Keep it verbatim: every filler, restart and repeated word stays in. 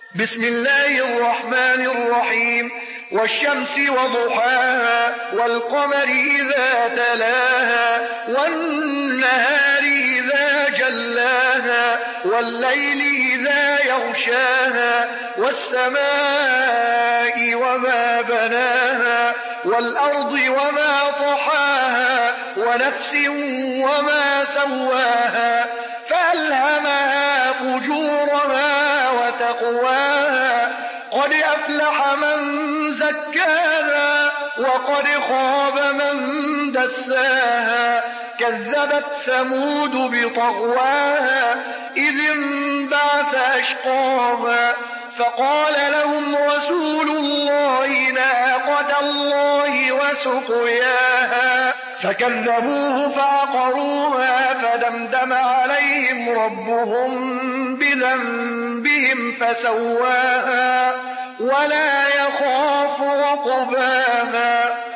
بسم الله الرحمن الرحيم والشمس وضحاها والقمر إذا تلاها والنهار إذا جلاها والليل إذا يغشاها والسماء وما بناها والأرض وما طحاها ونفس وما سواها فألهمها فجورها وتقواها قد أفلح من زكاها وقد خاب من دساها كذبت ثمود بطغواها إذ انبعث أشقاها فقال لهم رسول الله ناقة الله وسقياها فكذبوه فعقروها فدمدم عليهم ربهم بذنبهم فسواها ولا يخاف عقباها